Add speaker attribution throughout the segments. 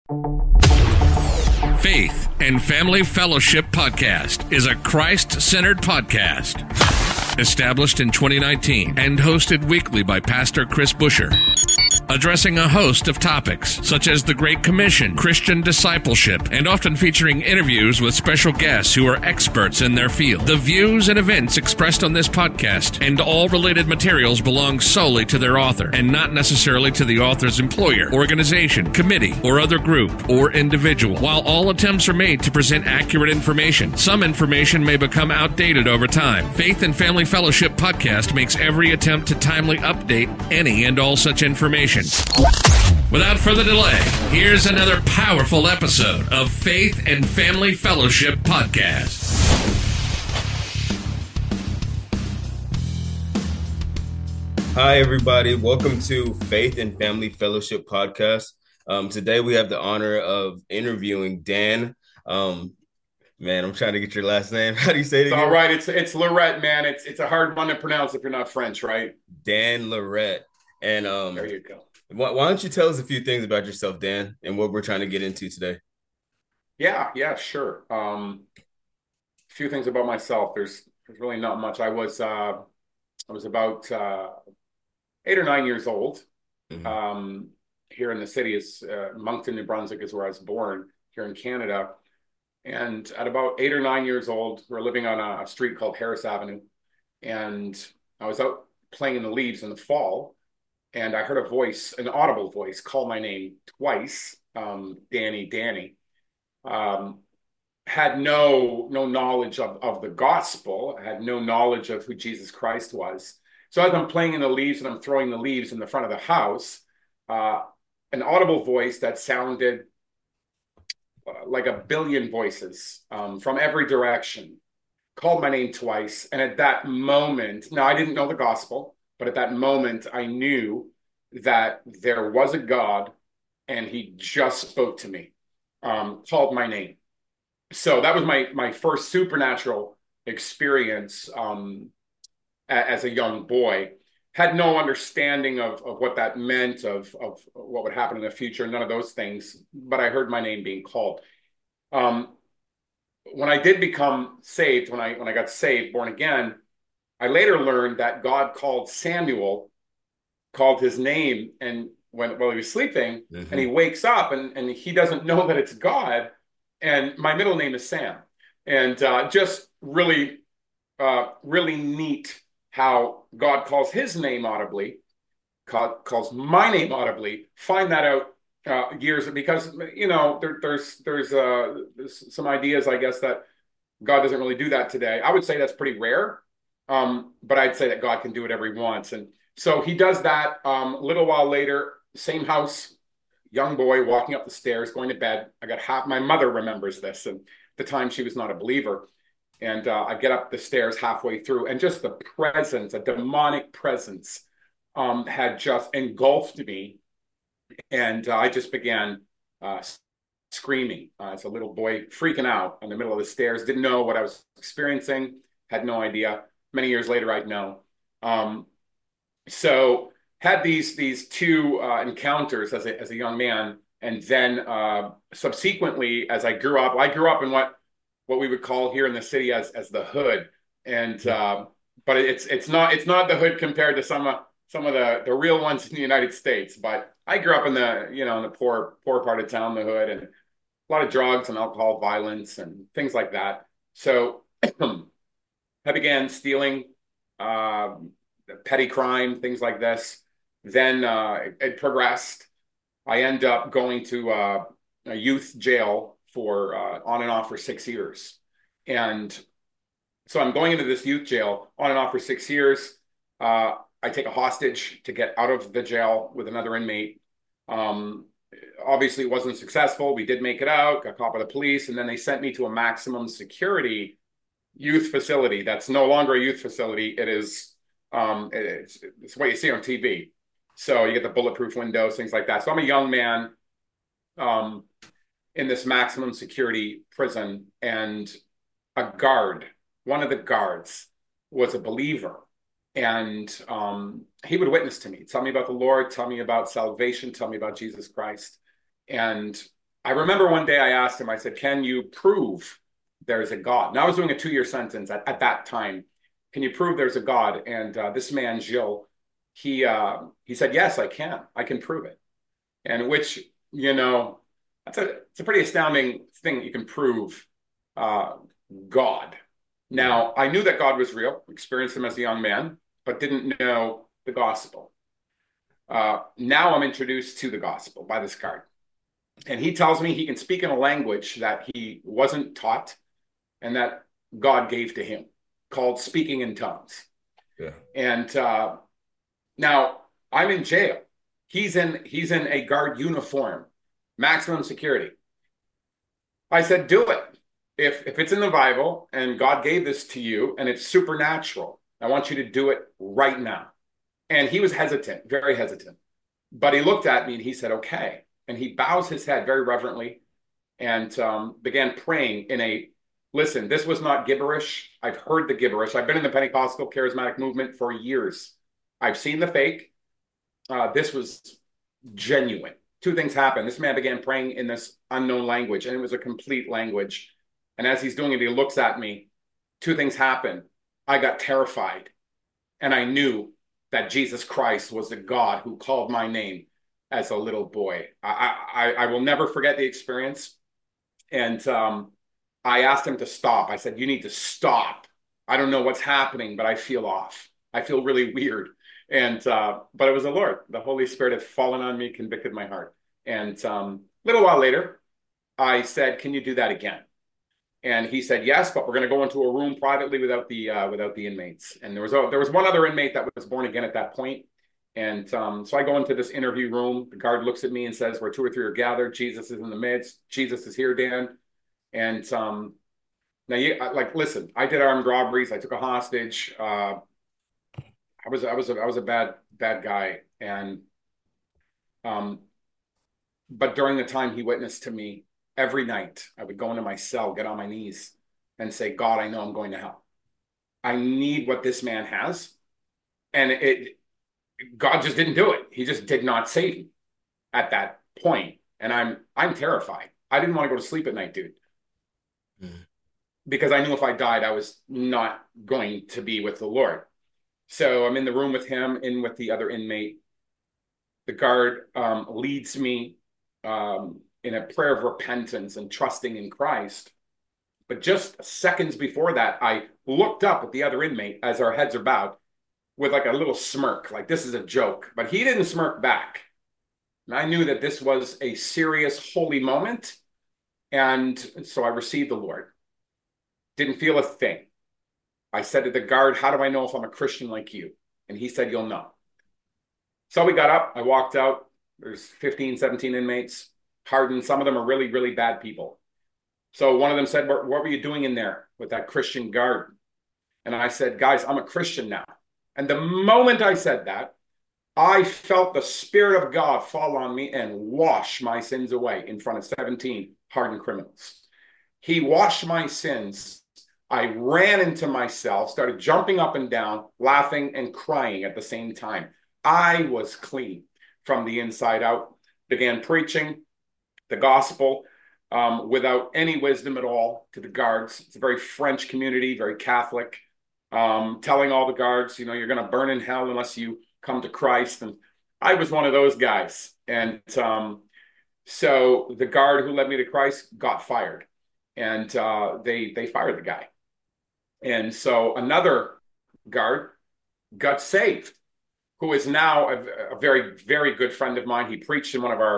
Speaker 1: Faith and Family Fellowship Podcast is a Christ-centered podcast. Established in 2019 and hosted weekly by Pastor Chris Busher. Addressing a host of topics such as the Great Commission, Christian discipleship, and often featuring interviews with special guests who are experts in their field. The views and events expressed on this podcast and all related materials belong solely to their author and not necessarily to the author's employer, organization, committee, or other group or individual. While all attempts are made to present accurate information, some information may become outdated over time. Faith and Family Fellowship Podcast makes every attempt to timely update any and all such information. Without further delay, here's another powerful episode of Faith and Family Fellowship Podcast.
Speaker 2: Hi, everybody. Welcome to Faith and Family Fellowship Podcast. Today, we have the honor of interviewing Dan. Man, I'm trying to get your last name. How do you say it again?
Speaker 3: All right. It's Lorette, man. It's a hard one to pronounce if you're not French, right?
Speaker 2: Dan Lorette. And
Speaker 3: there you go.
Speaker 2: Why don't you tell us a few things about yourself, Dan, and what we're trying to get into today?
Speaker 3: Yeah, sure. A few things about myself. There's really not much. I was about 8 or 9 years old.
Speaker 2: Mm-hmm.
Speaker 3: Here in the city is Moncton, New Brunswick is where I was born, here in Canada. And at about 8 or 9 years old, we're living on a street called Harris Avenue. And I was out playing in the leaves in the fall. And I heard a voice, an audible voice, call my name twice, Danny. Had no knowledge of the gospel, had no knowledge of who Jesus Christ was. So as I'm playing in the leaves and I'm throwing the leaves in the front of the house, an audible voice that sounded like a billion voices from every direction called my name twice. And at that moment, now I didn't know the gospel, but at that moment, I knew that there was a God and he just spoke to me, called my name. So that was my first supernatural experience as a young boy. Had no understanding of what that meant, of what would happen in the future, none of those things, but I heard my name being called. When I did become saved, when I got saved, born again, I later learned that God called Samuel, called his name, and while he was sleeping,
Speaker 2: Mm-hmm.
Speaker 3: and he wakes up and he doesn't know that it's God, and my middle name is Sam, and just really neat how God calls his name audibly, calls my name audibly. Find that out years, because there's some ideas, I guess, that God doesn't really do that today. I would say that's pretty rare. But I'd say that God can do whatever he wants. And so he does that. A little while later, same house, young boy walking up the stairs, going to bed. My mother remembers this. And at the time she was not a believer. And I get up the stairs halfway through, and just the presence, a demonic presence, had just engulfed me. And I just began screaming as a little boy, freaking out in the middle of the stairs. Didn't know what I was experiencing, had no idea. Many years later, I'd know. So had these two encounters as a young man, and then subsequently, as I grew up in what we would call here in the city as the hood, and but it's not the hood compared to some of the real ones in the United States. But I grew up in the poor part of town, the hood, and a lot of drugs and alcohol, violence, and things like that. So I began stealing, petty crime, things like this. Then it progressed. I end up going to a youth jail for on and off for 6 years. And so I'm going into this youth jail on and off for 6 years. I take a hostage to get out of the jail with another inmate. Obviously, it wasn't successful. We did make it out, got caught by the police, and then they sent me to a maximum security youth facility. That's no longer a youth facility. It is, it's what you see on TV. So you get the bulletproof windows, things like that. So I'm a young man in this maximum security prison, and a guard, one of the guards, was a believer. And he would witness to me, tell me about the Lord, tell me about salvation, tell me about Jesus Christ. And I remember one day I asked him, I said, can you prove there's a God? And I was doing a 2-year sentence at that time. Can you prove there's a God? And this man, Gilles, he said, yes, I can. I can prove it. And which, you know, it's a pretty astounding thing that you can prove uh, God.
Speaker 2: Yeah.
Speaker 3: Now, I knew that God was real, experienced him as a young man, but didn't know the gospel. Now I'm introduced to the gospel by this guard. And he tells me he can speak in a language that he wasn't taught and that God gave to him, called speaking in tongues.
Speaker 2: Yeah.
Speaker 3: And now I'm in jail. He's in a guard uniform, maximum security. I said, do it. If it's in the Bible and God gave this to you and it's supernatural, I want you to do it right now. And he was hesitant, very hesitant. But he looked at me and he said, okay. And he bows his head very reverently and began praying in a, listen, this was not gibberish. I've heard the gibberish. I've been in the Pentecostal charismatic movement for years. I've seen the fake. This was genuine. Two things happened. This man began praying in this unknown language, and it was a complete language. And as he's doing it, he looks at me. Two things happened. I got terrified, and I knew that Jesus Christ was the God who called my name as a little boy. I will never forget the experience. And I asked him to stop. I said, you need to stop. I don't know what's happening, but I feel off. I feel really weird. And but it was the Lord. The Holy Spirit had fallen on me, convicted my heart. And a little while later, I said, can you do that again? And he said, yes, but we're going to go into a room privately without the inmates. And there was one other inmate that was born again at that point. And so I go into this interview room. The guard looks at me and says, where 2 or 3 are gathered, Jesus is in the midst. Jesus is here, Dan. And now, listen, I did armed robberies. I took a hostage. I was a bad guy. And but during the time he witnessed to me, every night I would go into my cell, get on my knees, and say, God, I know I'm going to hell. I need what this man has. And God just didn't do it. He just did not save me at that point. And I'm terrified. I didn't want to go to sleep at night, dude. Because I knew if I died, I was not going to be with the Lord. So I'm in the room with him, in with the other inmate. The guard leads me in a prayer of repentance and trusting in Christ. But just seconds before that, I looked up at the other inmate as our heads are bowed with like a little smirk, like this is a joke. But he didn't smirk back. And I knew that this was a serious, holy moment. And so I received the Lord. Didn't feel a thing. I said to the guard, how do I know if I'm a Christian like you? And he said, you'll know. So we got up. I walked out. There's 15, 17 inmates, hardened. Some of them are really, really bad people. So one of them said, what were you doing in there with that Christian guard? And I said, guys, I'm a Christian now. And the moment I said that, I felt the Spirit of God fall on me and wash my sins away in front of 17 hardened criminals. He washed my sins. I ran into my cell, started jumping up and down, laughing and crying at the same time. I was clean from the inside out, began preaching the gospel without any wisdom at all to the guards. It's a very French community, very Catholic, telling all the guards, you're going to burn in hell unless you come to Christ. And I was one of those guys. And so the guard who led me to Christ got fired. And they fired the guy. And so another guard got saved, who is now a very, very good friend of mine. He preached in one of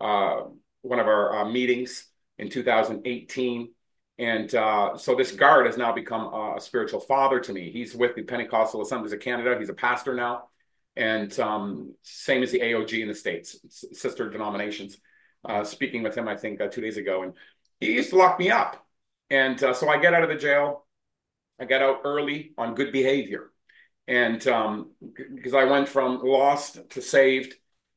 Speaker 3: our meetings in 2018. And so this guard has now become a spiritual father to me. He's with the Pentecostal Assemblies of Canada. He's a pastor now. And same as the AOG in the States, sister denominations. Speaking with him, I think 2 days ago. And he used to lock me up. And so I get out of the jail. I got out early on good behavior. And because I went from lost to saved,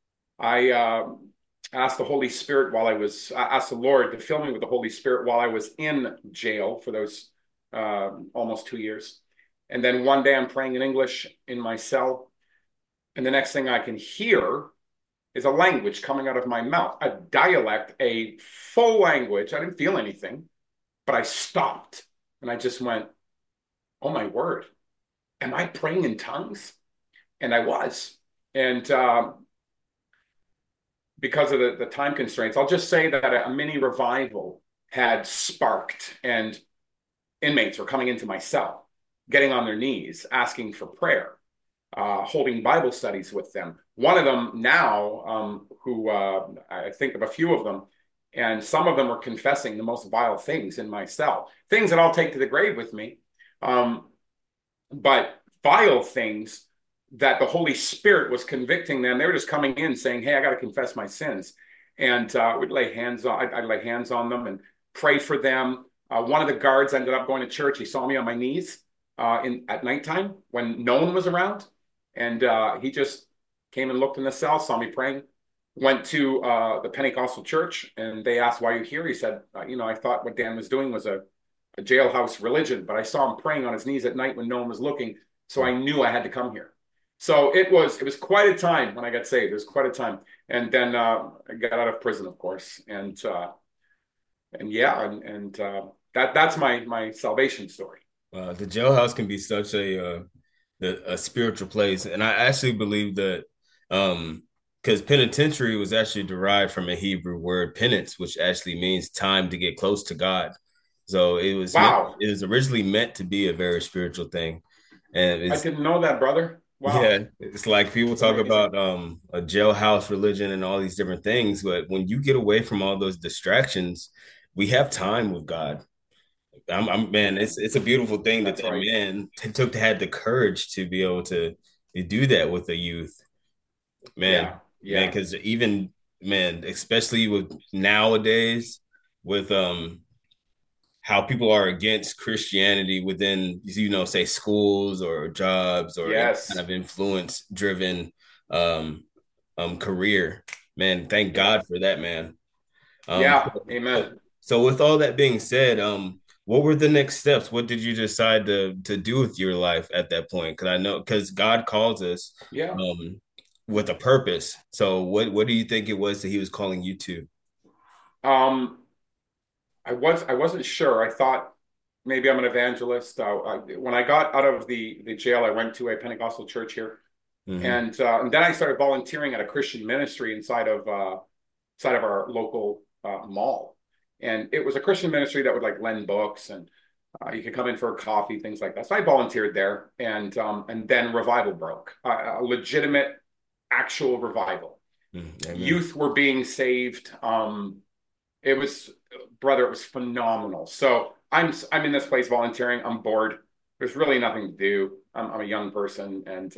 Speaker 3: I asked the Holy Spirit asked the Lord to fill me with the Holy Spirit while I was in jail for those almost 2 years. And then one day I'm praying in English in my cell. And the next thing I can hear is a language coming out of my mouth, a dialect, a full language. I didn't feel anything, but I stopped and I just went, oh my word, am I praying in tongues? And I was. And because of the time constraints, I'll just say that a mini revival had sparked, and inmates were coming into my cell, getting on their knees, asking for prayer, holding Bible studies with them. One of them now, who I think of a few of them, and some of them were confessing the most vile things in my cell, things that I'll take to the grave with me, but vile things that the Holy Spirit was convicting them. They were just coming in saying, "Hey, I got to confess my sins," and we'd lay hands on. I'd lay hands on them and pray for them. One of the guards ended up going to church. He saw me on my knees at nighttime when no one was around, and he just came and looked in the cell, saw me praying. Went to the Pentecostal church, and they asked, "Why are you here?" He said, I thought what Dan was doing was a jailhouse religion, but I saw him praying on his knees at night when no one was looking, so I knew I had to come here." So it was quite a time when I got saved. It was quite a time, and then I got out of prison, of course, and that's my salvation story.
Speaker 2: The jailhouse can be such a spiritual place, and I actually believe that because penitentiary was actually derived from a Hebrew word penance, which actually means time to get close to God. So
Speaker 3: Wow,
Speaker 2: it was originally meant to be a very spiritual thing, and
Speaker 3: I
Speaker 2: it's
Speaker 3: didn't know that, brother. Wow,
Speaker 2: yeah, it's like people
Speaker 3: that's
Speaker 2: talk
Speaker 3: amazing.
Speaker 2: about a jailhouse religion and all these different things, but when you get away from all those distractions, we have time with God. Man, it's a beautiful thing that
Speaker 3: That's
Speaker 2: that
Speaker 3: right.
Speaker 2: man took to had the courage to be able to do that with the youth.
Speaker 3: Yeah,
Speaker 2: Man,
Speaker 3: yeah,
Speaker 2: because even man, especially with nowadays, with how people are against Christianity within, say schools or jobs or any kind
Speaker 3: yes,
Speaker 2: of influence driven um, career. Man, thank
Speaker 3: yeah,
Speaker 2: God for that, man.
Speaker 3: yeah.
Speaker 2: So,
Speaker 3: Amen.
Speaker 2: so with all that being said, what were the next steps? What did you decide to do with your life at that point? Because I know because God calls us
Speaker 3: Yeah.
Speaker 2: um, with a purpose. So what do you think it was that He was calling you to?
Speaker 3: Um, I wasn't sure. I thought maybe I'm an evangelist. When I got out of the jail, I went to a Pentecostal church here,
Speaker 2: Hmm.
Speaker 3: and then I started volunteering at a Christian ministry inside of our local mall, and it was a Christian ministry that would like lend books, and you could come in for a coffee, things like that. So I volunteered there, and then revival broke, a legitimate, actual revival.
Speaker 2: Amen.
Speaker 3: Youth were being saved. It was, brother, it was phenomenal. So I'm in this place volunteering. I'm bored. There's really nothing to do. I'm a young person, and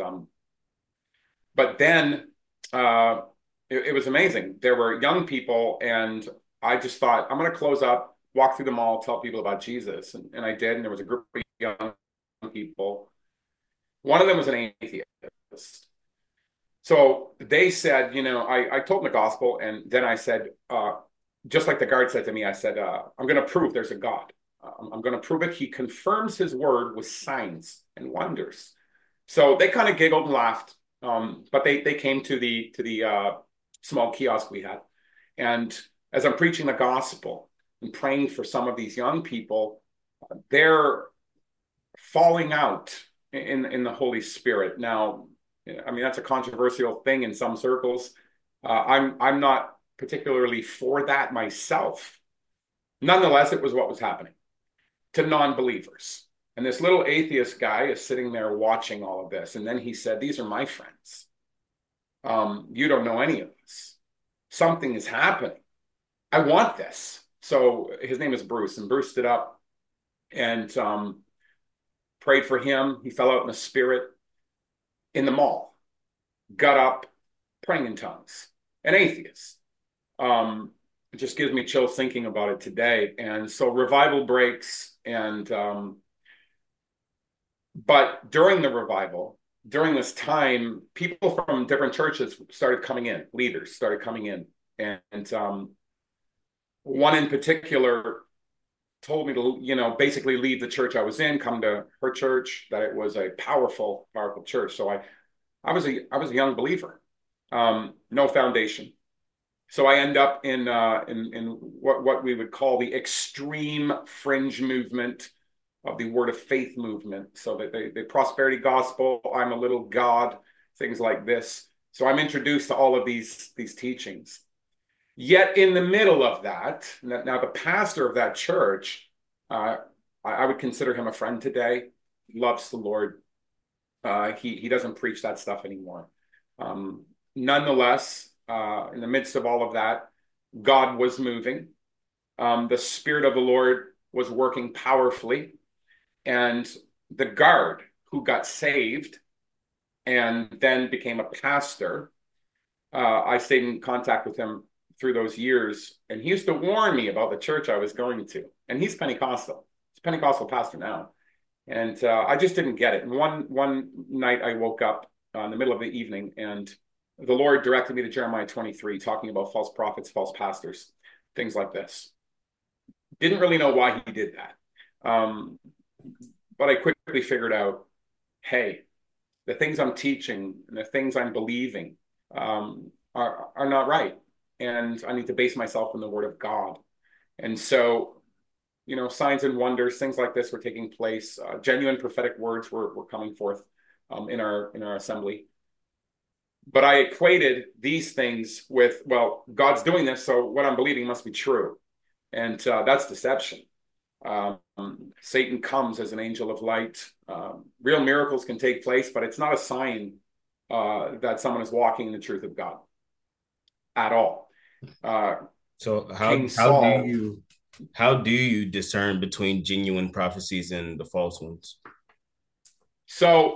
Speaker 3: but then uh, it was amazing. There were young people, and I just thought I'm going to close up, walk through the mall, tell people about Jesus, and I did. And there was a group of young people. One of them was an atheist. So they said, I told them the gospel, and then I said, just like the guard said to me, I said, I'm going to prove there's a God. I'm going to prove it. He confirms his word with signs and wonders. So they kind of giggled and laughed, but they came to the small kiosk we had, and as I'm preaching the gospel and praying for some of these young people, they're falling out in the Holy Spirit. Now, I mean that's a controversial thing in some circles. I'm not particularly for that myself. Nonetheless, it was what was happening to non-believers. And this little atheist guy is sitting there watching all of this. And then he said, "These are my friends. You don't know any of this. Something is happening. I want this." So his name is Bruce, and Bruce stood up and prayed for him. He fell out in the spirit in the mall, got up, praying in tongues, an atheist. Um, it just gives me chills thinking about it today. And so revival breaks, and but during the revival, during this time, people from different churches started coming in, leaders started coming in, and one in particular told me to, basically leave the church I was in, come to her church, that it was a powerful, powerful church. So I was a young believer. no foundation. So I end up in what we would call the extreme fringe movement of the Word of Faith movement. So that the prosperity gospel, I'm a little God, things like this. So I'm introduced to all of these teachings. Yet in the middle of that, now the pastor of that church, I would consider him a friend today. He loves the Lord. He doesn't preach that stuff anymore. Nonetheless, in the midst of all of that, God was moving. The Spirit of the Lord was working powerfully. And the guard who got saved and then became a pastor, I stayed in contact with him through those years. And he used to warn me about the church I was going to. And he's Pentecostal. He's a Pentecostal pastor now. And I just didn't get it. And one night I woke up in the middle of the evening, and the Lord directed me to Jeremiah 23, talking about false prophets, false pastors, things like this. Didn't really know why he did that. But I quickly figured out, hey, the things I'm teaching and the things I'm believing are not right. And I need to base myself on the Word of God. And so, signs and wonders, things like this were taking place. Genuine prophetic words were coming forth in our assembly. But I equated these things with, well, God's doing this, so what I'm believing must be true. And that's deception. Satan comes as an angel of light. Real miracles can take place, but it's not a sign that someone is walking in the truth of God at all.
Speaker 2: So how do you discern between genuine prophecies and the false ones?
Speaker 3: So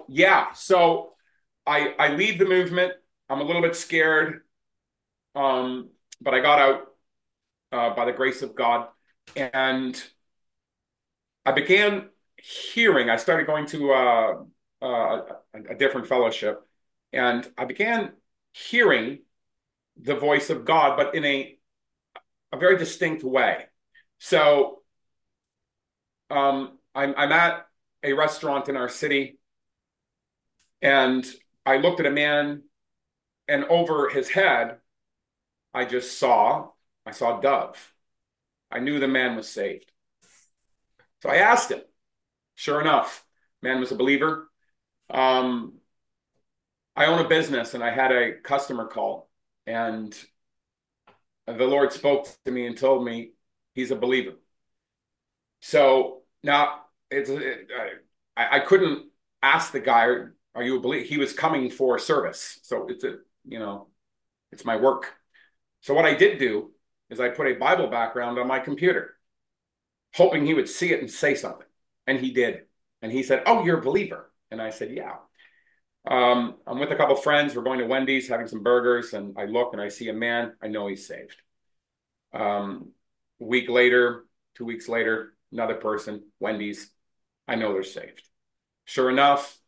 Speaker 3: I lead the movement. I'm a little bit scared, but I got out by the grace of God, and I began hearing. I started going to a different fellowship, and I began hearing the voice of God, but in a very distinct way. So I'm at a restaurant in our city, and I looked at a man, and over his head, I saw a dove. I knew the man was saved. So I asked him. Sure enough, man was a believer. I own a business, and I had a customer call, and the Lord spoke to me and told me he's a believer. So now I couldn't ask the guy, "Are you a believer?" He was coming for a service, so it's my work. So what I did do is I put a Bible background on my computer, hoping he would see it and say something, and he did. And he said, "Oh, you're a believer," and I said, "Yeah." I'm with a couple of friends. We're going to Wendy's, having some burgers, and I look and I see a man. I know he's saved. A week later, 2 weeks later, another person, Wendy's. I know they're saved. Sure enough,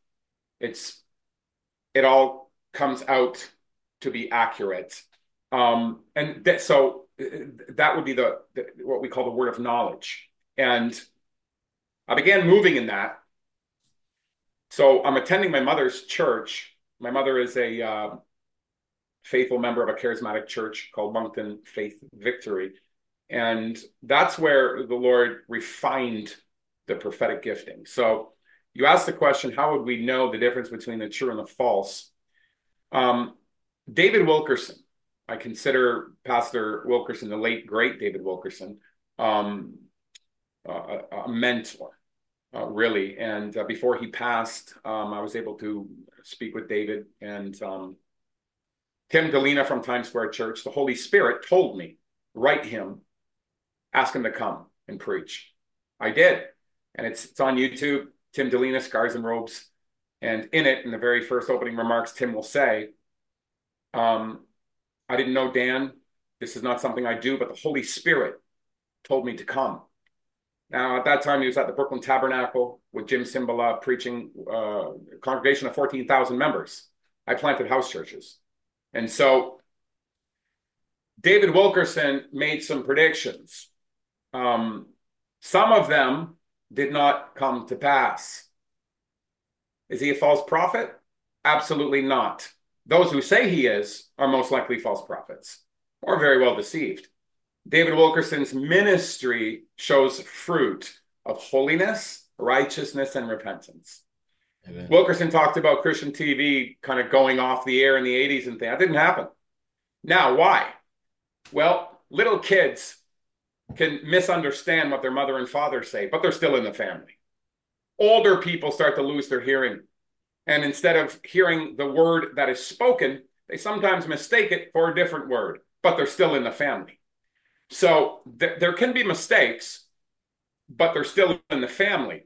Speaker 3: it all comes out to be accurate. So that would be what we call the word of knowledge. And I began moving in that. So I'm attending my mother's church. My mother is a faithful member of a charismatic church called Moncton Faith Victory. And that's where the Lord refined the prophetic gifting. So you asked the question, how would we know the difference between the true and the false? David Wilkerson, I consider Pastor Wilkerson, the late, great David Wilkerson, a mentor. Really. And before he passed, I was able to speak with David and Tim Delina from Times Square Church. The Holy Spirit told me, write him, ask him to come and preach. I did. And it's on YouTube, Tim Delina, Scars and Robes. And in it, in the very first opening remarks, Tim will say, I didn't know Dan. This is not something I do, but the Holy Spirit told me to come. Now, at that time, he was at the Brooklyn Tabernacle with Jim Cymbala preaching a congregation of 14,000 members. I planted house churches. And so David Wilkerson made some predictions. Some of them did not come to pass. Is he a false prophet? Absolutely not. Those who say he is are most likely false prophets or very well deceived. David Wilkerson's ministry shows fruit of holiness, righteousness, and repentance. Amen. Wilkerson talked about Christian TV kind of going off the air in the 80s and things. That didn't happen. Now, why? Well, little kids can misunderstand what their mother and father say, but they're still in the family. Older people start to lose their hearing. And instead of hearing the word that is spoken, they sometimes mistake it for a different word, but they're still in the family. So there can be mistakes, but they're still in the family.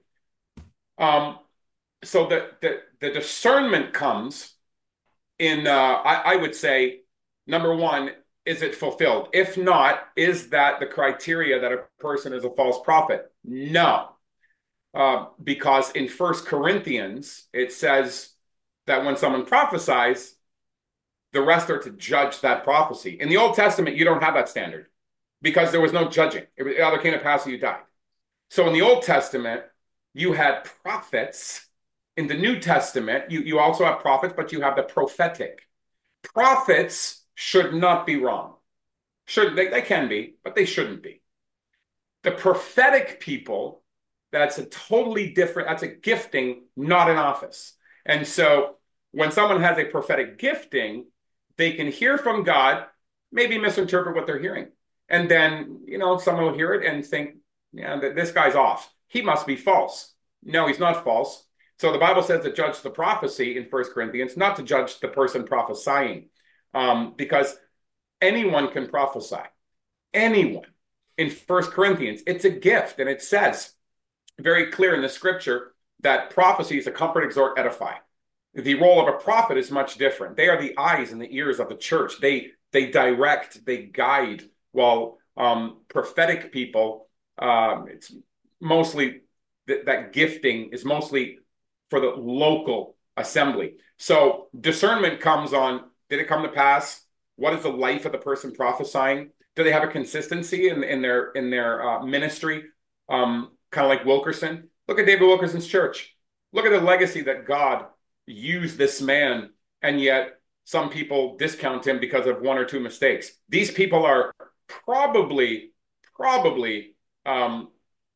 Speaker 3: So the discernment comes in, I would say, number one, is it fulfilled? If not, is that the criteria that a person is a false prophet? No. Because in 1 Corinthians, it says that when someone prophesies, the rest are to judge that prophecy. In the Old Testament, you don't have that standard because there was no judging. It either came to pass or you died. So in the Old Testament, you had prophets. In the New Testament, you also have prophets, but you have the prophetic. Prophets should not be wrong. They can be, but they shouldn't be. The prophetic people, that's a totally different, that's a gifting, not an office. And so when someone has a prophetic gifting, they can hear from God, maybe misinterpret what they're hearing. And then, someone will hear it and think, yeah, this guy's off. He must be false. No, he's not false. So the Bible says to judge the prophecy in 1 Corinthians, not to judge the person prophesying, because anyone can prophesy. Anyone. In 1 Corinthians, it's a gift. And it says very clear in the scripture that prophecy is a comfort, exhort, edify. The role of a prophet is much different. They are the eyes and the ears of the church. They direct, they guide, while prophetic people, it's mostly that gifting is mostly for the local assembly. So discernment comes on, did it come to pass? What is the life of the person prophesying? Do they have a consistency in their ministry? Kind of like Wilkerson. Look at David Wilkerson's church. Look at the legacy that God used this man, and yet some people discount him because of one or two mistakes. These people are probably the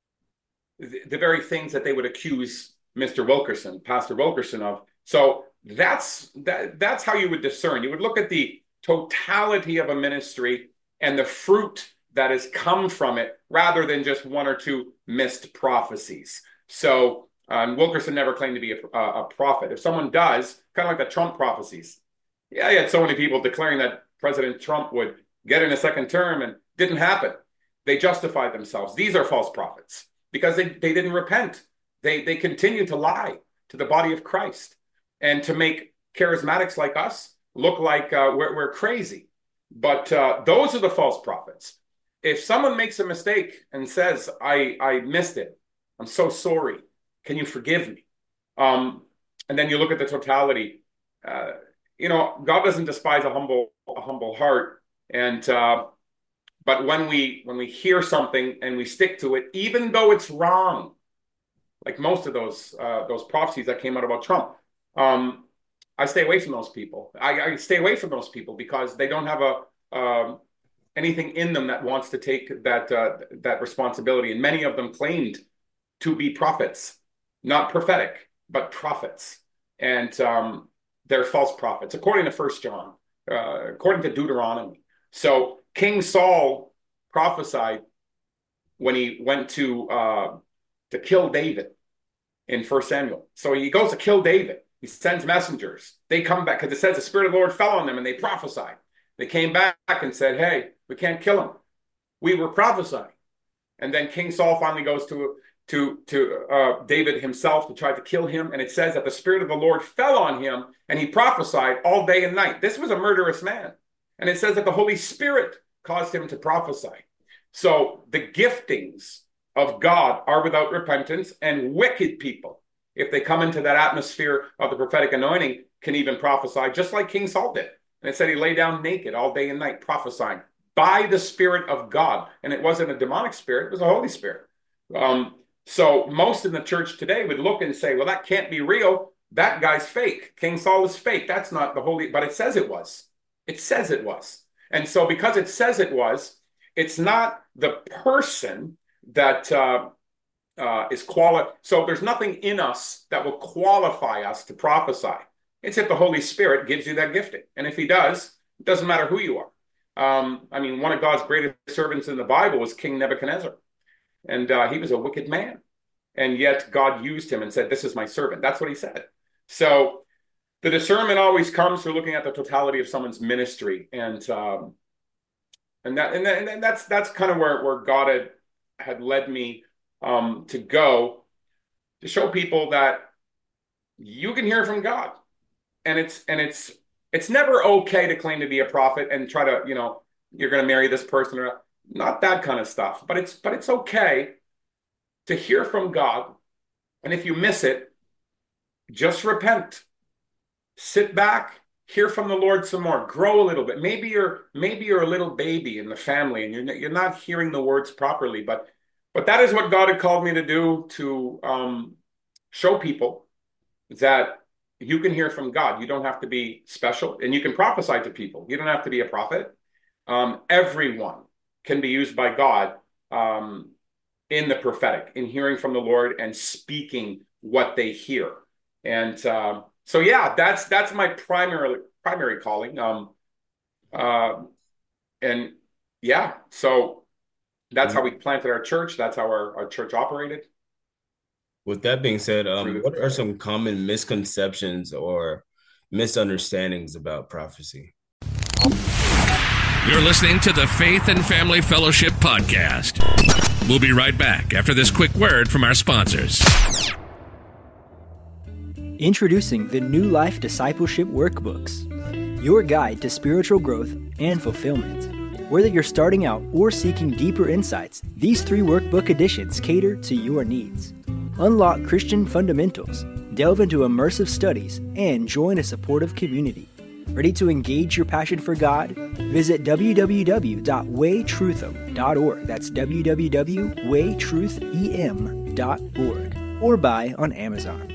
Speaker 3: very things that they would accuse Mr. Wilkerson, Pastor Wilkerson, of. So that's how you would discern. You would look at the totality of a ministry and the fruit that has come from it, rather than just one or two missed prophecies. So Wilkerson never claimed to be a prophet. If someone does, kind of like the Trump prophecies. Yeah, you had so many people declaring that President Trump would get in a second term, and didn't happen. They justified themselves. These are false prophets because they didn't repent. They continue to lie to the body of Christ and to make charismatics like us look like we're crazy. But those are the false prophets. If someone makes a mistake and says, I missed it, I'm so sorry, can you forgive me? And then you look at the totality. God doesn't despise a humble heart. And but when we hear something and we stick to it, even though it's wrong, like most of those prophecies that came out about Trump, I stay away from those people. I stay away from those people because they don't have anything in them that wants to take that responsibility. And many of them claimed to be prophets, not prophetic, but prophets. And they're false prophets, according to 1 John, according to Deuteronomy. So King Saul prophesied when he went to kill David in 1 Samuel. So he goes to kill David. He sends messengers. They come back because it says the Spirit of the Lord fell on them and they prophesied. They came back and said, hey, we can't kill him. We were prophesying. And then King Saul finally goes to David himself to try to kill him. And it says that the Spirit of the Lord fell on him and he prophesied all day and night. This was a murderous man. And it says that the Holy Spirit caused him to prophesy. So the giftings of God are without repentance, and wicked people, if they come into that atmosphere of the prophetic anointing, can even prophesy, just like King Saul did. And it said he lay down naked all day and night prophesying by the Spirit of God. And it wasn't a demonic spirit, it was a Holy Spirit. So most in the church today would look and say, well, that can't be real. that guy's fake. King Saul is fake. That's not the holy, but it says it was. It says it was. And so because it says it was, it's not the person that is qualified. So there's nothing in us that will qualify us to prophesy. It's if the Holy Spirit gives you that gifting. And if he does, it doesn't matter who you are. I mean, one of God's greatest servants in the Bible was King Nebuchadnezzar. And he was a wicked man. And yet God used him and said, this is my servant. That's what he said. So the discernment always comes through looking at the totality of someone's ministry. And that's kind of where God had led me to go, to show people that you can hear from God. And it's never okay to claim to be a prophet and try to, you're going to marry this person, or not that kind of stuff. But it's okay to hear from God. And if you miss it, just repent. Sit back, hear from the Lord some more, grow a little bit. Maybe you're a little baby in the family and you're not hearing the words properly, but that is what God had called me to do, to show people that you can hear from God. You don't have to be special, and you can prophesy to people. You don't have to be a prophet. Everyone can be used by God in the prophetic, in hearing from the Lord and speaking what they hear. And so, yeah, that's my primary calling. And yeah, so that's how we planted our church. That's how our church operated.
Speaker 2: With that being said, what are some common misconceptions or misunderstandings about prophecy?
Speaker 1: You're listening to the Faith and Family Fellowship Podcast. We'll be right back after this quick word from our sponsors.
Speaker 4: Introducing the New Life Discipleship Workbooks, your guide to spiritual growth and fulfillment. Whether you're starting out or seeking deeper insights, these 3 workbook editions cater to your needs. Unlock Christian fundamentals, delve into immersive studies, and join a supportive community. Ready to engage your passion for God? Visit www.waytrutham.org. That's www.waytrutham.org. Or buy on Amazon.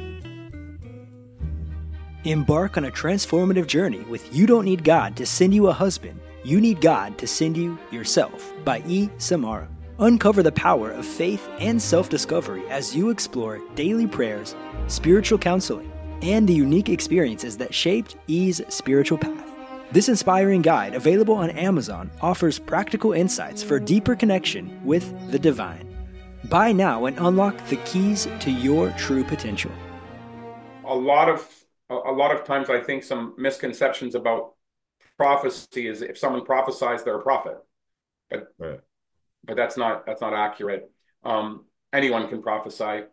Speaker 4: Embark on a transformative journey with You Don't Need God to Send You a Husband. You Need God to Send You Yourself by E. Samara. Uncover the power of faith and self-discovery as you explore daily prayers, spiritual counseling, and the unique experiences that shaped E's spiritual path. This inspiring guide, available on Amazon, offers practical insights for deeper connection with the divine. Buy now and unlock the keys to your true potential.
Speaker 3: A lot of times I think some misconceptions about prophecy is if someone prophesies, they're a prophet. But that's not accurate. Anyone can prophesy.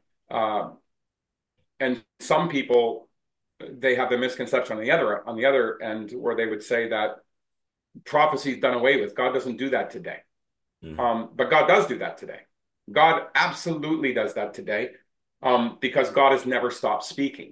Speaker 3: And some people, they have the misconception on the other end, where they would say that prophecy is done away with. God doesn't do that today. Mm-hmm. But God does do that today. God absolutely does that today, because God has never stopped speaking.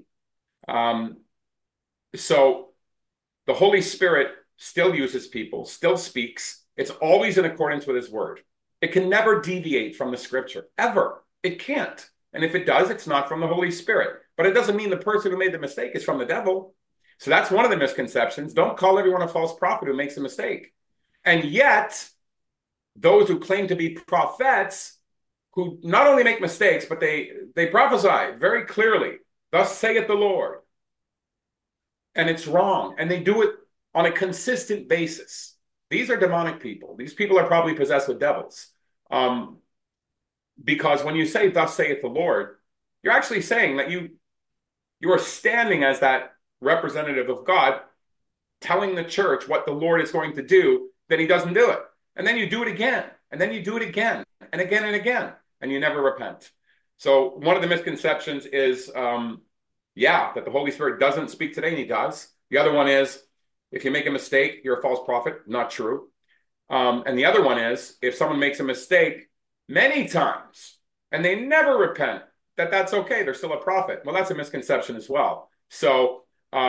Speaker 3: So the Holy Spirit still uses people, still speaks. It's always in accordance with his word. It can never deviate from the scripture, ever. It can't. And if it does, it's not from the Holy Spirit. But it doesn't mean the person who made the mistake is from the devil. So that's one of the misconceptions. Don't call everyone a false prophet who makes a mistake. And yet, those who claim to be prophets, who not only make mistakes, but they prophesy very clearly, thus saith the Lord. And it's wrong. And they do it on a consistent basis. These are demonic people. These people are probably possessed with devils. Because when you say, thus saith the Lord, you're actually saying that you are standing as that representative of God, telling the church what the Lord is going to do, then he doesn't do it. And then you do it again. And then you do it again and again and again. And you never repent. So one of the misconceptions is, that the Holy Spirit doesn't speak today, and he does. The other one is, if you make a mistake, you're a false prophet. Not true. And the other one is, if someone makes a mistake many times and they never repent, that's okay. They're still a prophet. Well, that's a misconception as well. So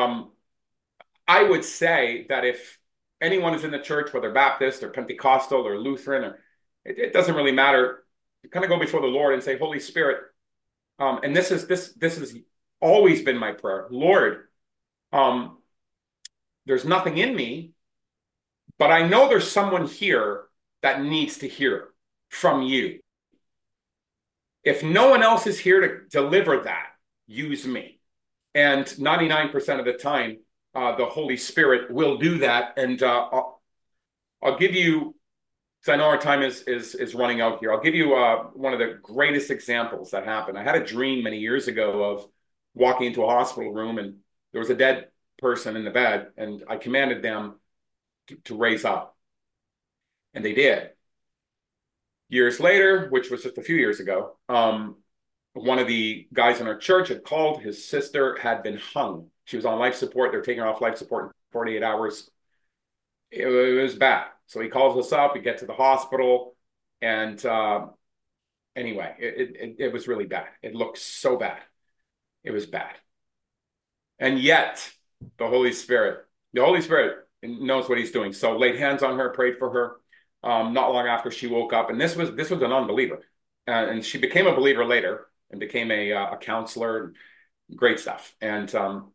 Speaker 3: I would say that if anyone is in the church, whether Baptist or Pentecostal or Lutheran, it doesn't really matter. You kind of go before the Lord and say, Holy Spirit, and this is always been my prayer. Lord, there's nothing in me, but I know there's someone here that needs to hear from you. If no one else is here to deliver that, use me. And 99% of the time, the Holy Spirit will do that. And I'll give you, because I know our time is running out here. I'll give you one of the greatest examples that happened. I had a dream many years ago of walking into a hospital room, and there was a dead person in the bed, and I commanded them to raise up. And they did. Years later, which was just a few years ago, one of the guys in our church had called. His sister had been hung. She was on life support. They were taking her off life support in 48 hours. It was bad. So he calls us up. We get to the hospital. And anyway, it was really bad. It looked so bad. It was bad. And yet, the Holy Spirit knows what he's doing. So laid hands on her, prayed for her. Not long after she woke up, and this was an unbeliever, and she became a believer later and became a counselor. Great stuff. And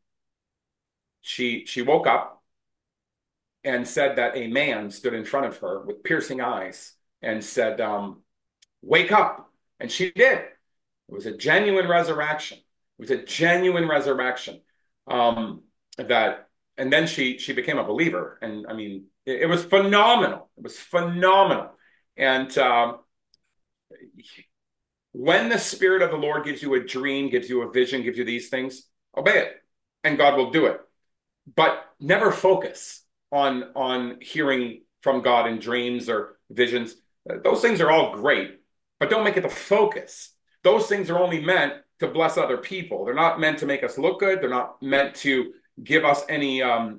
Speaker 3: she woke up and said that a man stood in front of her with piercing eyes and said, "Wake up!" And she did. It was a genuine resurrection. It was a genuine resurrection. And then she became a believer, and I mean, it was phenomenal. It was phenomenal. And when the Spirit of the Lord gives you a dream, gives you a vision, gives you these things, obey it, and God will do it. But never focus on hearing from God in dreams or visions. Those things are all great, but don't make it the focus. Those things are only meant to bless other people. They're not meant to make us look good. They're not meant to give us any up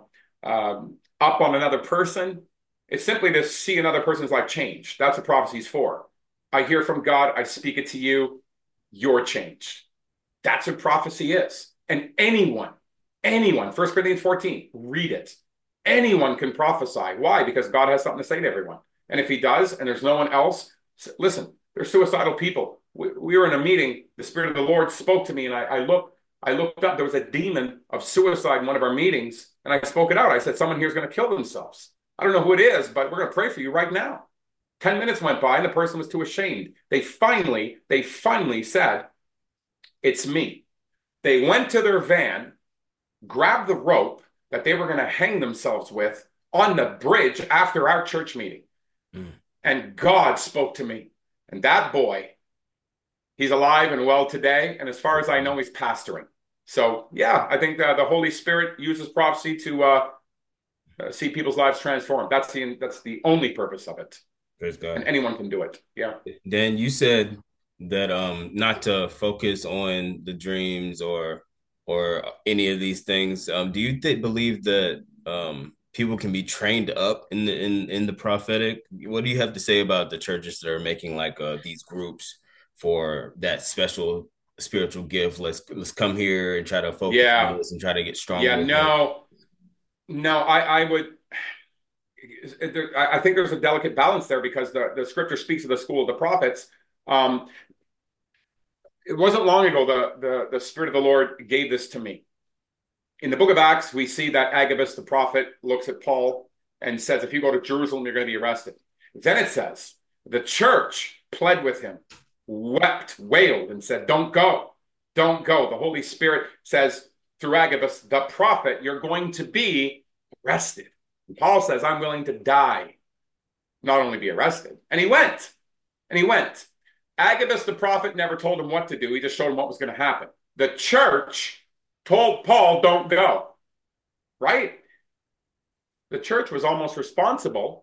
Speaker 3: on another person. It's simply to see another person's life change. That's what prophecy is for. I hear from God. I speak it to you. You're changed. That's what prophecy is. And anyone, 1 Corinthians 14, read it. Anyone can prophesy. Why? Because God has something to say to everyone. And if he does, and there's no one else, listen, they're suicidal people. We were in a meeting. The Spirit of the Lord spoke to me, and I looked up. There was a demon of suicide in one of our meetings, and I spoke it out. I said, someone here is going to kill themselves. I don't know who it is, but we're going to pray for you right now. 10 minutes went by, and the person was too ashamed. They finally said, it's me. They went to their van, grabbed the rope that they were going to hang themselves with on the bridge after our church meeting. And God spoke to me. And that boy, he's alive and well today. And as far as I know, he's pastoring. So, yeah, I think the Holy Spirit uses prophecy to see people's lives transformed. That's the only purpose of it.
Speaker 2: Praise God.
Speaker 3: And anyone can do it. Yeah.
Speaker 2: Dan, you said that not to focus on the dreams or any of these things. Do you believe that people can be trained up in the prophetic? What do you have to say about the churches that are making like these groups for that special spiritual gift? Let's come here and try to focus on this and try to get stronger.
Speaker 3: Yeah, no, I would. I think there's a delicate balance there because the scripture speaks of the school of the prophets. It wasn't long ago the Spirit of the Lord gave this to me. In the book of Acts, we see that Agabus the prophet looks at Paul and says, if you go to Jerusalem, you're going to be arrested. Then it says, the church pled with him, wept, wailed, and said, don't go. Don't go. The Holy Spirit says through Agabus, the prophet, you're going to be arrested. And Paul says, I'm willing to die, not only be arrested. And he went. Agabus the prophet never told him what to do. He just showed him what was going to happen. The church told Paul, don't go. Right? The church was almost responsible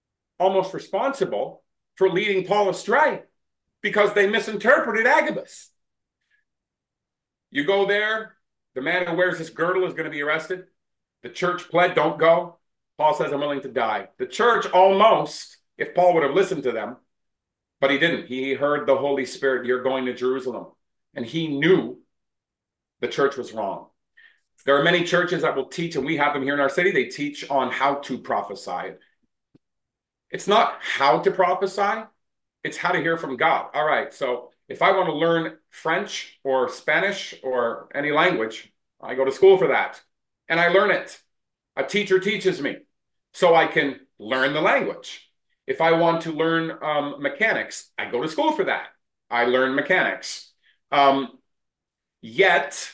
Speaker 3: for leading Paul astray because they misinterpreted Agabus. You go there, the man who wears this girdle is going to be arrested. The church pled, don't go. Paul says, I'm willing to die. The church almost, if Paul would have listened to them, but he didn't. He heard the Holy Spirit, you're going to Jerusalem. And he knew the church was wrong. There are many churches that will teach, and we have them here in our city. They teach on how to prophesy. It's not how to prophesy. It's how to hear from God. All right. So If I want to learn French or Spanish or any language, I go to school for that and I learn it. A teacher teaches me so I can learn the language. If I want to learn mechanics, I go to school for that. I learn mechanics. Yet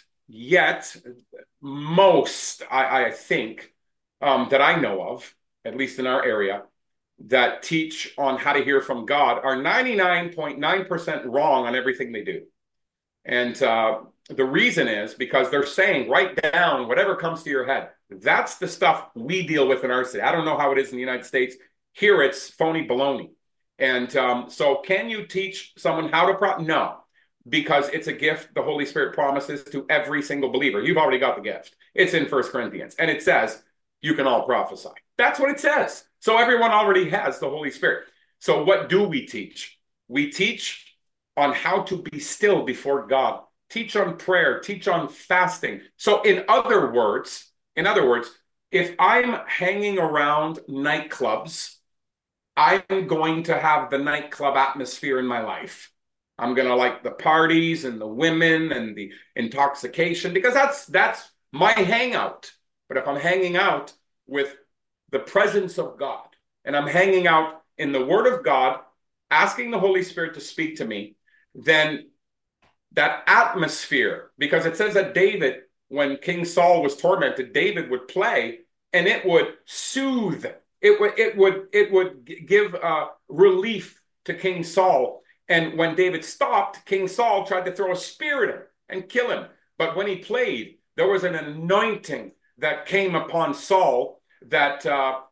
Speaker 3: most, I think, that I know of, at least in our area, that teach on how to hear from God are 99.9% wrong on everything they do. And the reason is because they're saying, write down whatever comes to your head. That's the stuff we deal with in our city. I don't know how it is in the United States. Here it's phony baloney. And so can you teach someone how to No, because it's a gift the Holy Spirit promises to every single believer. You've already got the gift. It's in 1 Corinthians. And it says, you can all prophesy. That's what it says. So everyone already has the Holy Spirit. So what do we teach? We teach on how to be still before God. Teach on prayer. Teach on fasting. So in other words, if I'm hanging around nightclubs, I'm going to have the nightclub atmosphere in my life. I'm going to like the parties and the women and the intoxication because that's my hangout. But if I'm hanging out with the presence of God and I'm hanging out in the Word of God, asking the Holy Spirit to speak to me, then that atmosphere, because it says that David, when King Saul was tormented, David would play and it would soothe. It would give relief to King Saul. And when David stopped, King Saul tried to throw a spear at him and kill him. But when he played, there was an anointing that came upon Saul that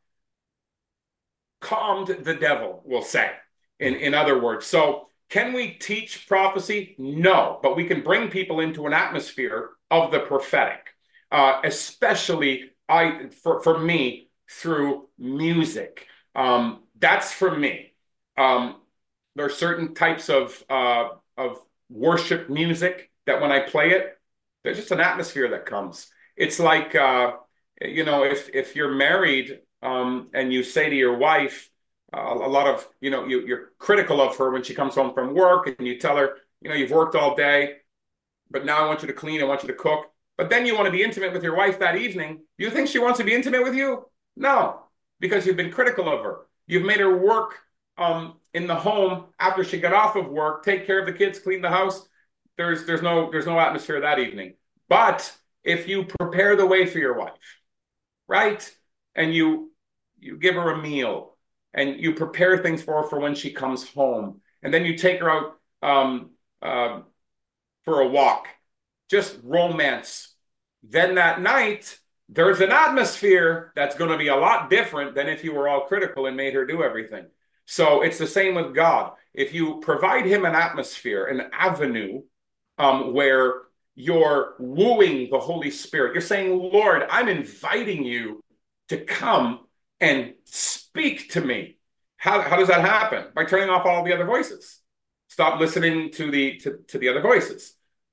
Speaker 3: calmed the devil, we'll say, in other words. So can we teach prophecy? No, but we can bring people into an atmosphere of the prophetic, especially for me, through music. That's for me. There are certain types of worship music that when I play it, there's just an atmosphere that comes. It's like, if you're married and you say to your wife, a lot of, you're critical of her when she comes home from work and you tell her, you've worked all day, but now I want you to clean, I want you to cook. But then you want to be intimate with your wife that evening. Do you think she wants to be intimate with you? No, because you've been critical of her. You've made her work in the home after she got off of work, take care of the kids, clean the house. There's no atmosphere that evening. But if you prepare the way for your wife, right? And you give her a meal and you prepare things for when she comes home, and then you take her out for a walk, just romance. Then that night, there's an atmosphere that's going to be a lot different than if you were all critical and made her do everything. So it's the same with God. If you provide him an atmosphere, an avenue where you're wooing the Holy Spirit, you're saying, Lord, I'm inviting you to come and speak to me. How does that happen? By turning off all the other voices. Stop listening to the other voices.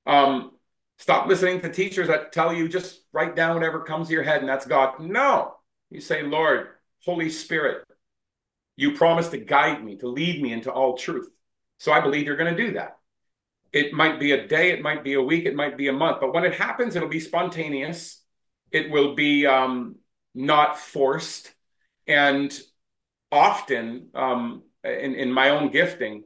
Speaker 3: Stop listening to teachers that tell you just write down whatever comes to your head and that's God. No. You say, Lord, Holy Spirit, you promised to guide me, to lead me into all truth. So I believe you're going to do that. It might be a day, it might be a week, it might be a month. But when it happens, it'll be spontaneous. It will be not forced. And often in my own gifting,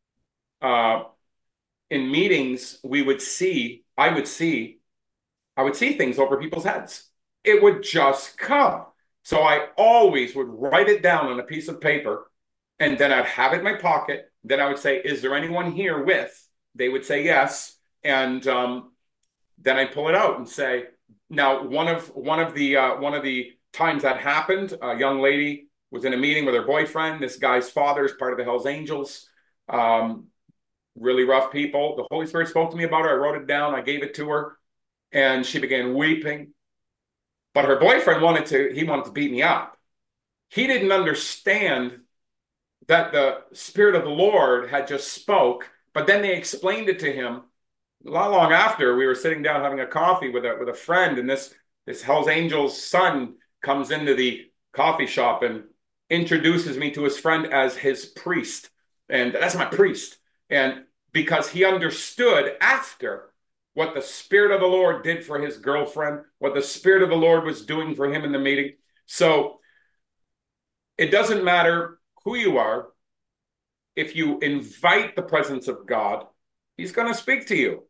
Speaker 3: in meetings, I would see things over people's heads. It would just come. So I always would write it down on a piece of paper, and then I'd have it in my pocket. Then I would say, is there anyone here with? They would say yes. And then I pull it out and say, now, one of the times that happened, a young lady was in a meeting with her boyfriend. This guy's father is part of the Hells Angels. Really rough people. The Holy Spirit spoke to me about her. I wrote it down. I gave it to her, and she began weeping. But her boyfriend wanted to beat me up. He didn't understand that the Spirit of the Lord had just spoke, but then they explained it to him. Not long after, we were sitting down having a coffee with a friend, and this Hells Angels son comes into the coffee shop and introduces me to his friend as his priest. And that's my priest. And because he understood after what the Spirit of the Lord did for his girlfriend, what the Spirit of the Lord was doing for him in the meeting. So it doesn't matter who you are. If you invite the presence of God, he's going to speak to you.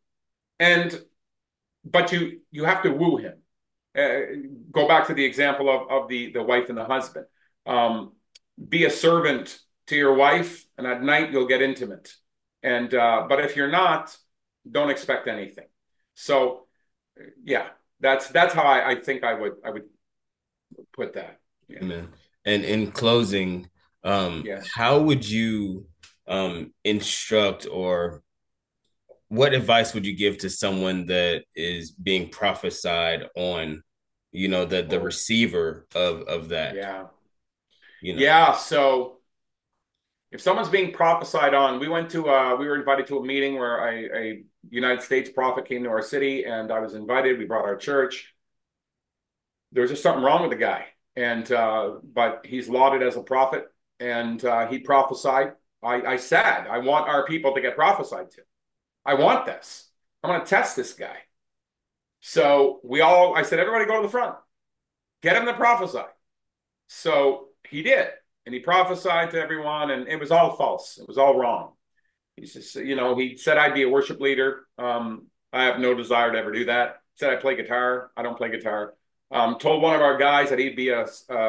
Speaker 3: But you have to woo him. Go back to the example of the wife and the husband. Be a servant to your wife, and at night you'll get intimate. But if you're not, don't expect anything. So, yeah, that's how I think I would put that.
Speaker 2: Yeah. Amen. And in closing,
Speaker 3: yes.
Speaker 2: How would you instruct, or what advice would you give to someone that is being prophesied on, the receiver of that?
Speaker 3: Yeah. Yeah. So if someone's being prophesied on, we were invited to a meeting where a United States prophet came to our city, and I was invited. We brought our church. There was just something wrong with the guy. But he's lauded as a prophet, and he prophesied. I said, I want our people to get prophesied to. I want this. I'm going to test this guy. So I said, everybody go to the front. Get him to prophesy. So he did. And he prophesied to everyone, and it was all false. It was all wrong. He's just, he said I'd be a worship leader. I have no desire to ever do that. Said I play guitar. I don't play guitar. Told one of our guys that he'd be a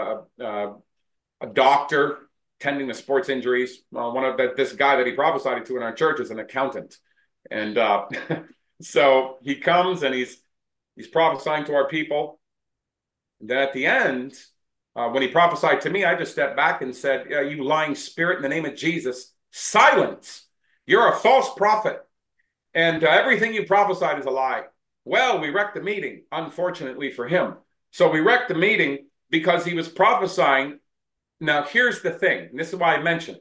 Speaker 3: doctor tending to sports injuries. This guy that he prophesied to in our church is an accountant. And so he comes and he's prophesying to our people. And then at the end, when he prophesied to me, I just stepped back and said, you lying spirit, in the name of Jesus, silence. You're a false prophet. And everything you prophesied is a lie. Well, we wrecked the meeting, unfortunately for him. So we wrecked the meeting because he was prophesying. Now, here's the thing. And this is why I mentioned.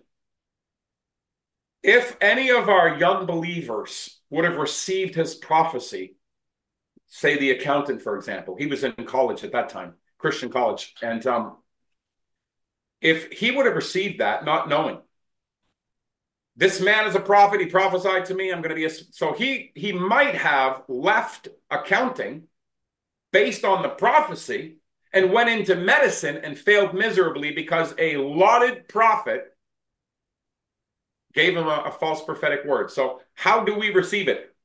Speaker 3: If any of our young believers would have received his prophecy, say the accountant, for example, he was in college at that time, Christian college. And if he would have received that, not knowing, this man is a prophet, he prophesied to me, I'm going to be so he might have left accounting based on the prophecy and went into medicine and failed miserably because a lauded prophet gave him a false prophetic word. So how do we receive it?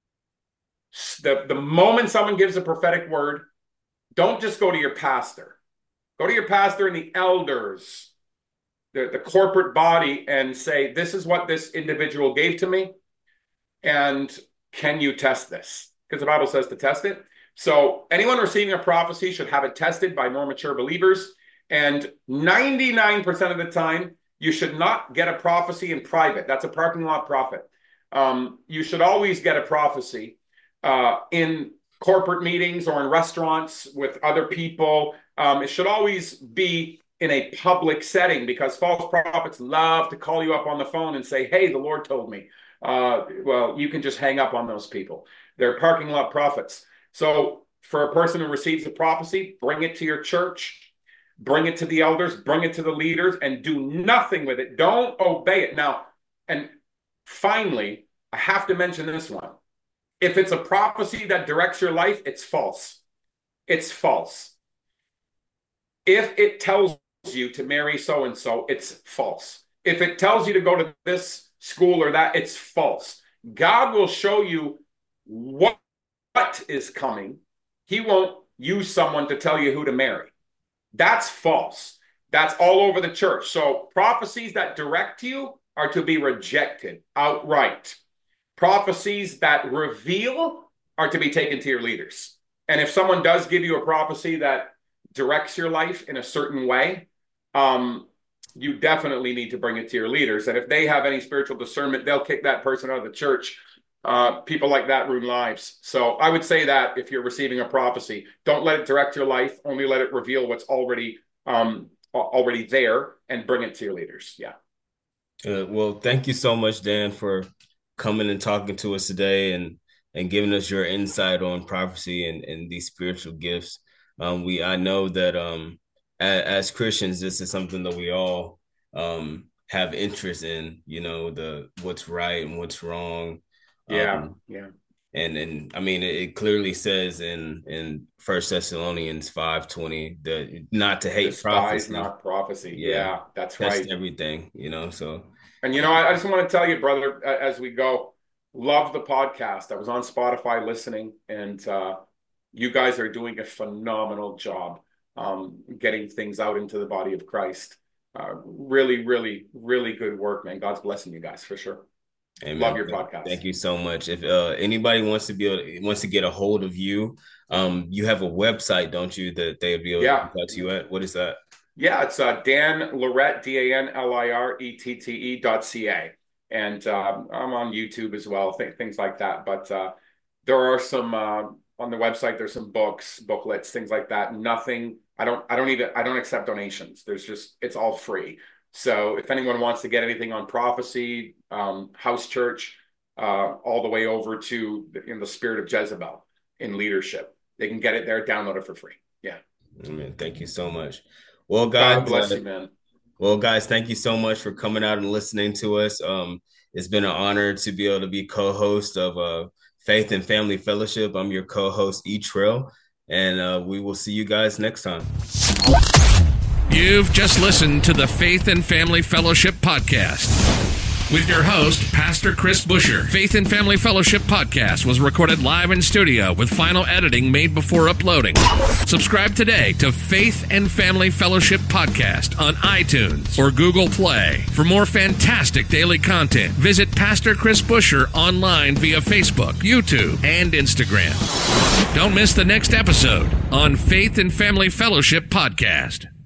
Speaker 3: The moment someone gives a prophetic word, don't just go to your pastor. Go to your pastor and the elders, the corporate body, and say, this is what this individual gave to me, and can you test this? Because the Bible says to test it. So anyone receiving a prophecy should have it tested by more mature believers. And 99% of the time, you should not get a prophecy in private. That's a parking lot prophet. You should always get a prophecy in corporate meetings or in restaurants with other people. It should always be in a public setting, because false prophets love to call you up on the phone and say, hey, the Lord told me. Well, you can just hang up on those people. They're parking lot prophets. So for a person who receives a prophecy, bring it to your church, bring it to the elders, bring it to the leaders, and do nothing with it. Don't obey it. Now, and finally, I have to mention this one. If it's a prophecy that directs your life, it's false. It's false. If it tells you to marry so-and-so, it's false. If it tells you to go to this school or that, it's false. God will show you what is coming. He won't use someone to tell you who to marry. That's false. That's all over the church. So prophecies that direct you are to be rejected outright. Prophecies that reveal are to be taken to your leaders. And if someone does give you a prophecy that directs your life in a certain way, you definitely need to bring it to your leaders. And if they have any spiritual discernment, they'll kick that person out of the church. People like that ruin lives. So I would say that if you're receiving a prophecy, don't let it direct your life. Only let it reveal what's already there, and bring it to your leaders. Yeah.
Speaker 2: Well, thank you so much, Dan, for coming and talking to us today and giving us your insight on prophecy and these spiritual gifts. I know that as Christians, this is something that we all have interest in, the what's right and what's wrong.
Speaker 3: Yeah.
Speaker 2: And I mean, it clearly says in 1 Thessalonians 5:20 that not to hate prophecy.
Speaker 3: Not prophecy. Yeah, that's
Speaker 2: Test
Speaker 3: right.
Speaker 2: everything, so.
Speaker 3: And, I just want to tell you, brother, as we go, love the podcast. I was on Spotify listening, and you guys are doing a phenomenal job getting things out into the body of Christ. Really, really, really good work, man. God's blessing you guys for sure.
Speaker 2: Amen.
Speaker 3: Love your podcast.
Speaker 2: Thank you so much. If anybody wants to get a hold of you, you have a website, don't you, that they'd be able to reach out to you at? What is that?
Speaker 3: Yeah, it's Dan Lirette, DANLIRETTE.ca. And I'm on YouTube as well, things like that. But there are some on the website. There's some booklets, things like that. Nothing. I don't accept donations. It's all free. So if anyone wants to get anything on prophecy, house church, all the way over to the spirit of Jezebel in leadership, they can get it there, download it for free. Yeah.
Speaker 2: Amen. Thank you so much. Well, guys,
Speaker 3: God bless you, man.
Speaker 2: Well, guys, thank you so much for coming out and listening to us. It's been an honor to be able to be co-host of Faith and Family Fellowship. I'm your co-host, E. Trill, and we will see you guys next time.
Speaker 1: You've just listened to the Faith and Family Fellowship podcast with your host, Pastor Chris Busher. Faith and Family Fellowship podcast was recorded live in studio with final editing made before uploading. Subscribe today to Faith and Family Fellowship podcast on iTunes or Google Play. For more fantastic daily content, visit Pastor Chris Busher online via Facebook, YouTube, and Instagram. Don't miss the next episode on Faith and Family Fellowship podcast.